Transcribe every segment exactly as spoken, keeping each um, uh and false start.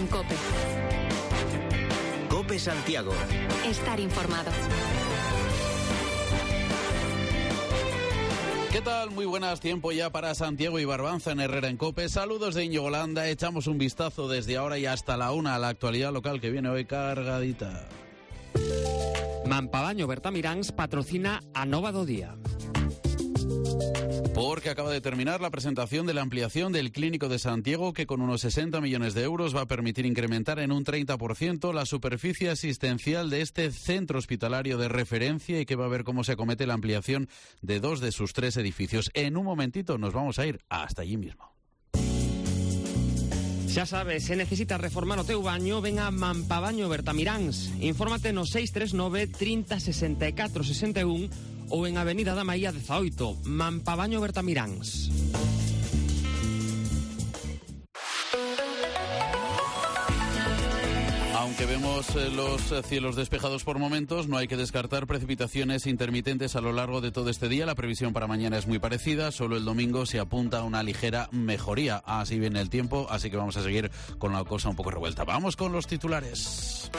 COPE. COPE Santiago. Estar informado. ¿Qué tal? Muy buenas, tiempo ya para Santiago y Barbanza en Herrera en COPE. Saludos de Íñigo Landa, echamos un vistazo desde ahora y hasta la una a la actualidad local que viene hoy cargadita. Mampabaño Bertamiráns patrocina a Nova do Día. Porque acaba de terminar la presentación de la ampliación del Clínico de Santiago, que con unos sesenta millones de euros va a permitir incrementar en un treinta por ciento la superficie asistencial de este centro hospitalario de referencia y que va a ver cómo se acomete la ampliación de dos de sus tres edificios. En un momentito nos vamos a ir hasta allí mismo. Xa sabes, se necesitas reformar o teu baño, ven a Mampabaño Bertamiráns. Infórmate no seis tres nove, trinta, sesenta e catro, sesenta e un ou en Avenida da Maía dezaoito, Mampabaño Bertamiráns. Aunque vemos los cielos despejados por momentos, no hay que descartar precipitaciones intermitentes a lo largo de todo este día. La previsión para mañana es muy parecida, solo el domingo se apunta a una ligera mejoría. Así viene el tiempo, así que vamos a seguir con la cosa un poco revuelta. Vamos con los titulares.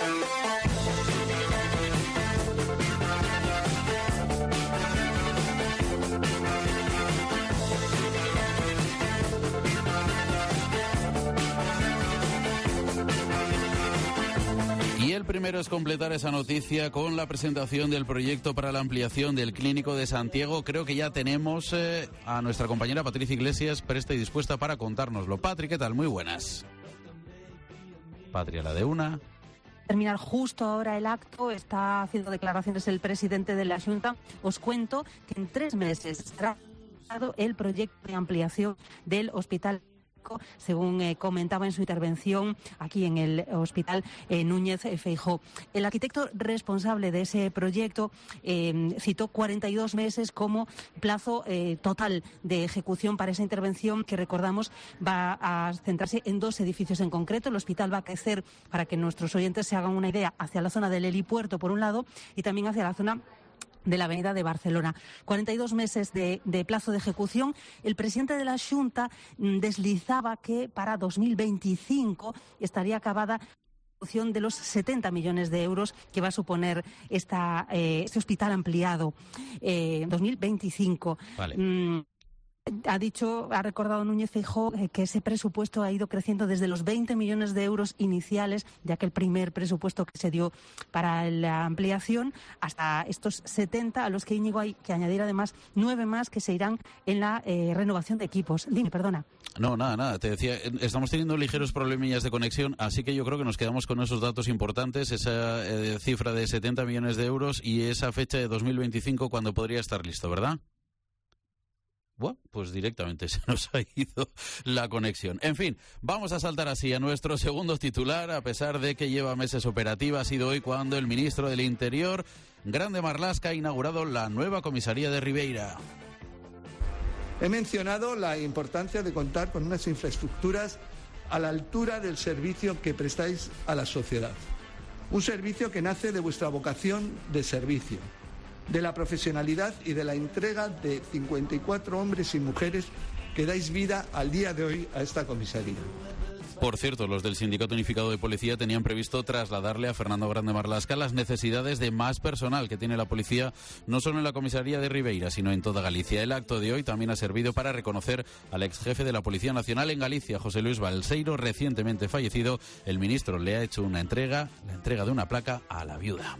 Y el primero es completar esa noticia con la presentación del proyecto para la ampliación del Clínico de Santiago. Creo que ya tenemos eh, a nuestra compañera Patricia Iglesias presta y dispuesta para contárnoslo. Patri, ¿qué tal? Muy buenas. Patri, a la de una. Terminar justo ahora el acto, está haciendo declaraciones el presidente de la Xunta. Os cuento que en tres meses será el proyecto de ampliación del hospital, según eh, comentaba en su intervención aquí en el hospital eh, Núñez Feijóo. El arquitecto responsable de ese proyecto eh, citó cuarenta y dos meses como plazo eh, total de ejecución para esa intervención, que recordamos va a centrarse en dos edificios en concreto. El hospital va a crecer, para que nuestros oyentes se hagan una idea, hacia la zona del helipuerto por un lado y también hacia la zona de la Avenida de Barcelona. cuarenta y dos meses de, de plazo de ejecución. El presidente de la Xunta deslizaba que para dos mil veinticinco estaría acabada la ejecución de los setenta millones de euros que va a suponer esta, eh, este hospital ampliado. Eh, dos mil veinticinco. Vale. Mm, Ha dicho, ha recordado Núñez Feijóo que ese presupuesto ha ido creciendo desde los veinte millones de euros iniciales de aquel primer presupuesto que se dio para la ampliación hasta estos setenta, a los que Íñigo hay que añadir además nueve más que se irán en la eh, renovación de equipos. Dime, perdona. No, nada, nada. Te decía, estamos teniendo ligeros problemillas de conexión, así que yo creo que nos quedamos con esos datos importantes, esa eh, cifra de setenta millones de euros y esa fecha de dos mil veinticinco cuando podría estar listo, ¿verdad? Bueno, pues directamente se nos ha ido la conexión. En fin, vamos a saltar así a nuestro segundo titular, a pesar de que lleva meses operativa. Ha sido hoy cuando el ministro del Interior, Grande Marlaska, ha inaugurado la nueva comisaría de Ribeira. He mencionado la importancia de contar con unas infraestructuras a la altura del servicio que prestáis a la sociedad. Un servicio que nace de vuestra vocación de servicio, de la profesionalidad y de la entrega de cincuenta y cuatro hombres y mujeres que dais vida al día de hoy a esta comisaría. Por cierto, los del Sindicato Unificado de Policía tenían previsto trasladarle a Fernando Grande Marlaska las necesidades de más personal que tiene la policía, no solo en la comisaría de Ribeira, sino en toda Galicia. El acto de hoy también ha servido para reconocer al ex jefe de la Policía Nacional en Galicia, José Luis Balseiro, recientemente fallecido. El ministro le ha hecho una entrega, la entrega de una placa a la viuda.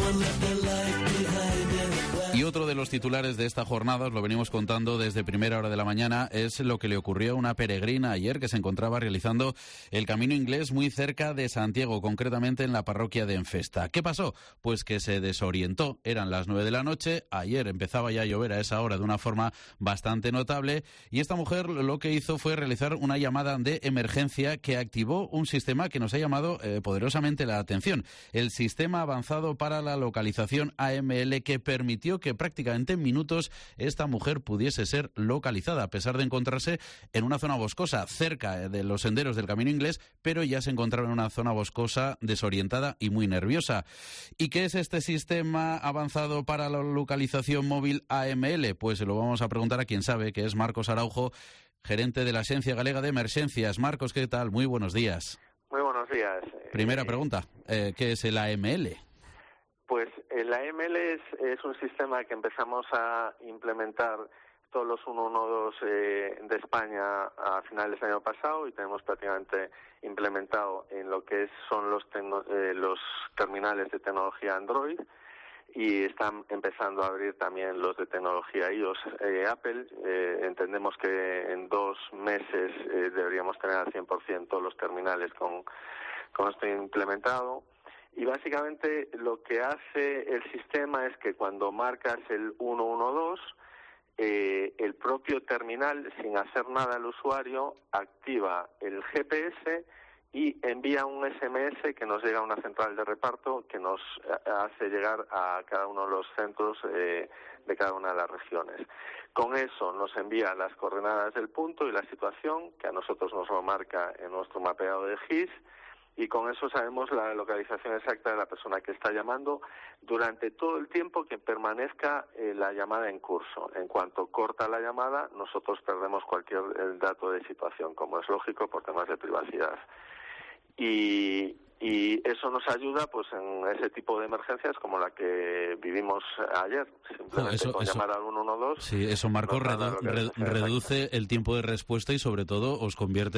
Y otro de los titulares de esta jornada, os lo venimos contando desde primera hora de la mañana, es lo que le ocurrió a una peregrina ayer que se encontraba realizando el Camino Inglés muy cerca de Santiago, concretamente en la parroquia de Enfesta. ¿Qué pasó? Pues que se desorientó. Eran las nueve de la noche, ayer empezaba ya a llover a esa hora de una forma bastante notable y esta mujer lo que hizo fue realizar una llamada de emergencia que activó un sistema que nos ha llamado eh, poderosamente la atención. El Sistema Avanzado para la Localización A M L, que permitió que prácticamente en minutos esta mujer pudiese ser localizada, a pesar de encontrarse en una zona boscosa, cerca de los senderos del Camino Inglés, pero ya se encontraba en una zona boscosa, desorientada y muy nerviosa. ¿Y qué es este Sistema Avanzado para la Localización Móvil A M L? Pues se lo vamos a preguntar a quien sabe, que es Marcos Araujo, gerente de la Axencia Galega de Emerxencias. Marcos, ¿qué tal? Muy buenos días. Muy buenos días. Primera eh, pregunta, eh, ¿qué es el A M L? Pues el A M L es, es un sistema que empezamos a implementar todos los ciento doce eh, de España a finales del año pasado y tenemos prácticamente implementado en lo que es, son los, tecno, eh, los terminales de tecnología Android, y están empezando a abrir también los de tecnología iOS. Eh, Apple, eh, entendemos que en dos meses eh, deberíamos tener al cien por ciento todos los terminales con, con esto implementado. Y básicamente lo que hace el sistema es que cuando marcas el ciento doce, eh, el propio terminal, sin hacer nada al usuario, activa el G P S y envía un S M S que nos llega a una central de reparto que nos hace llegar a cada uno de los centros eh, de cada una de las regiones. Con eso nos envía las coordenadas del punto y la situación, que a nosotros nos lo marca en nuestro mapeado de G I S, y con eso sabemos la localización exacta de la persona que está llamando durante todo el tiempo que permanezca eh, la llamada en curso. En cuanto corta la llamada, nosotros perdemos cualquier eh, dato de situación, como es lógico por temas de privacidad. Y, y eso nos ayuda pues en ese tipo de emergencias como la que vivimos ayer, simplemente oh, eso, con eso, llamar al ciento doce. Sí, eso, Marco, redu re reduce el tiempo de respuesta y sobre todo os convierte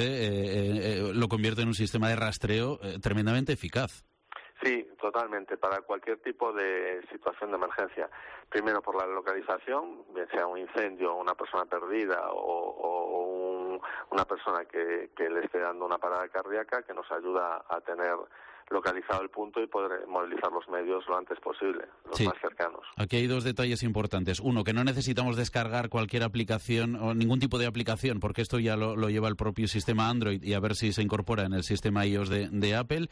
eh, eh, lo convierte en un sistema de rastreo eh, tremendamente eficaz. Sí, totalmente, para cualquier tipo de situación de emergencia. Primero por la localización, bien sea un incendio, una persona perdida o, o un, una persona que, que le esté dando una parada cardíaca, que nos ayuda a tener localizado el punto y poder movilizar los medios lo antes posible, los sí. más cercanos. Aquí hay dos detalles importantes. Uno, que no necesitamos descargar cualquier aplicación o ningún tipo de aplicación, porque esto ya lo, lo lleva el propio sistema Android y a ver si se incorpora en el sistema iOS de, de Apple.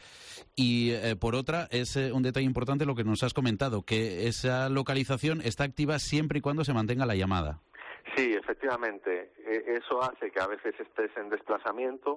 Y eh, por otra, es eh, un detalle importante lo que nos has comentado, que esa localización está activa siempre y cuando se mantenga la llamada. Sí, efectivamente. Eh, eso hace que a veces estés en desplazamiento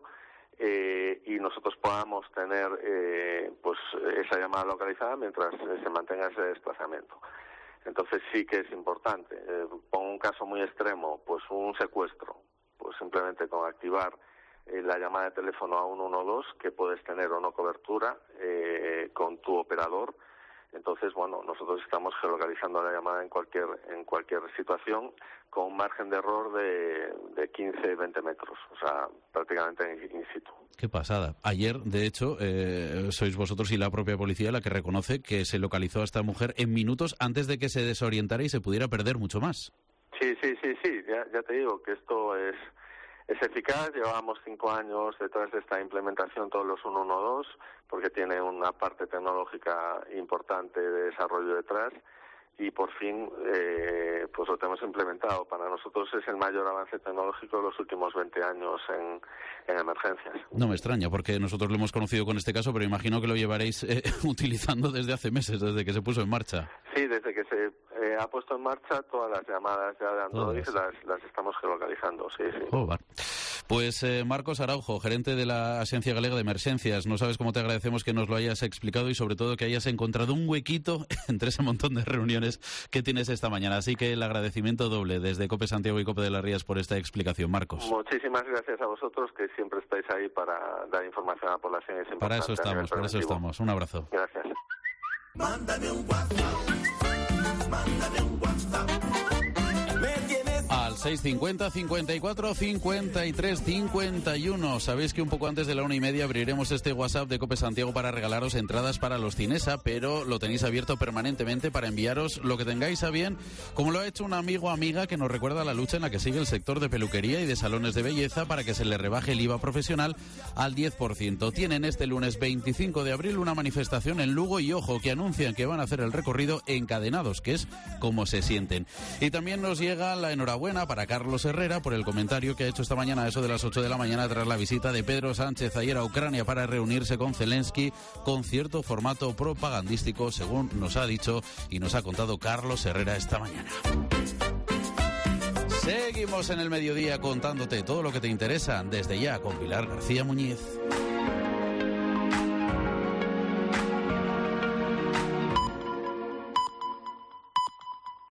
Eh, y nosotros podamos tener eh, pues esa llamada localizada mientras eh, se mantenga ese desplazamiento. Entonces sí que es importante. Eh, pongo un caso muy extremo, pues un secuestro, pues simplemente con activar eh, la llamada de teléfono a ciento doce, que puedes tener o no cobertura eh, con tu operador. Entonces, bueno, nosotros estamos geolocalizando la llamada en cualquier en cualquier situación con un margen de error de, de quince, veinte metros, o sea, prácticamente in situ. Qué pasada. Ayer, de hecho, eh, sois vosotros y la propia policía la que reconoce que se localizó a esta mujer en minutos antes de que se desorientara y se pudiera perder mucho más. Sí, sí, sí, sí, ya, ya te digo que esto es... Es eficaz, llevábamos cinco años detrás de esta implementación todos los ciento doce, porque tiene una parte tecnológica importante de desarrollo detrás, y por fin eh, pues lo tenemos implementado. Para nosotros es el mayor avance tecnológico de los últimos veinte años en, en emergencias. No me extraña, porque nosotros lo hemos conocido con este caso, pero imagino que lo llevaréis eh, utilizando desde hace meses, desde que se puso en marcha. Sí, desde que se eh, ha puesto en marcha, todas las llamadas ya de Android las, las estamos geolocalizando, sí, sí. Oh, vale. Pues eh, Marcos Araujo, gerente de la Agencia Galega de Emergencias, no sabes cómo te agradecemos que nos lo hayas explicado y sobre todo que hayas encontrado un huequito entre ese montón de reuniones que tienes esta mañana. Así que el agradecimiento doble desde COPE Santiago y COPE de las Rías por esta explicación, Marcos. Muchísimas gracias a vosotros, que siempre estáis ahí para dar información a la población. Es para eso estamos, para eso estamos. Un abrazo. Gracias. Mándame un WhatsApp, mándame un WhatsApp. Al seis cincuenta, cincuenta y cuatro, cincuenta y tres, cincuenta y uno. Sabéis que un poco antes de la una y media abriremos este WhatsApp de COPE Santiago para regalaros entradas para los Cinesa, pero lo tenéis abierto permanentemente para enviaros lo que tengáis a bien, como lo ha hecho un amigo o amiga que nos recuerda la lucha en la que sigue el sector de peluquería y de salones de belleza para que se le rebaje el I V A profesional al diez por ciento. Tienen este lunes veinticinco de abril una manifestación en Lugo y ojo, que anuncian que van a hacer el recorrido encadenados, que es como se sienten. Y también nos llega la enhorabuena para Carlos Herrera por el comentario que ha hecho esta mañana a eso de las ocho de la mañana tras la visita de Pedro Sánchez ayer a Ucrania para reunirse con Zelensky con cierto formato propagandístico, según nos ha dicho y nos ha contado Carlos Herrera esta mañana. Seguimos en el mediodía contándote todo lo que te interesa desde ya con Pilar García Muñiz.